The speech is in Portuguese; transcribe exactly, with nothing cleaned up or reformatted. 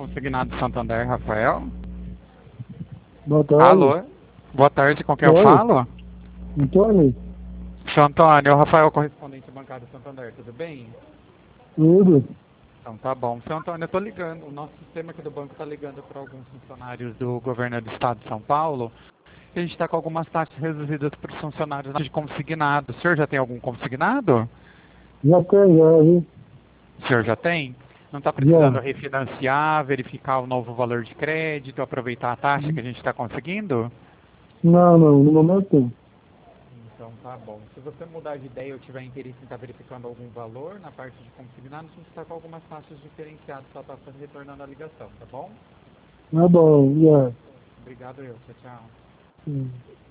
Consignado Santander, Rafael. Boa tarde. Alô? Boa tarde, com quem eu Oi. falo? Antônio, Seu Antônio, o Rafael, correspondente bancário Santander, tudo bem? tudo? Então tá bom. Seu Antônio, eu tô ligando, o nosso sistema aqui do banco tá ligando para alguns funcionários do governo do estado de São Paulo. E a gente está com algumas taxas reduzidas para os funcionários de consignado. O senhor já tem algum consignado? Já tem, já, viu? O senhor já tem? Não está precisando Já. refinanciar, verificar o novo valor de crédito, aproveitar a taxa que a gente está conseguindo? Não, não, no momento tem. Então tá bom. Se você mudar de ideia ou tiver interesse em estar verificando algum valor na parte de consignado, a gente está com algumas taxas diferenciadas para estar retornando a ligação, tá bom? Tá bom, já. Obrigado eu. Tchau, tchau. Hum.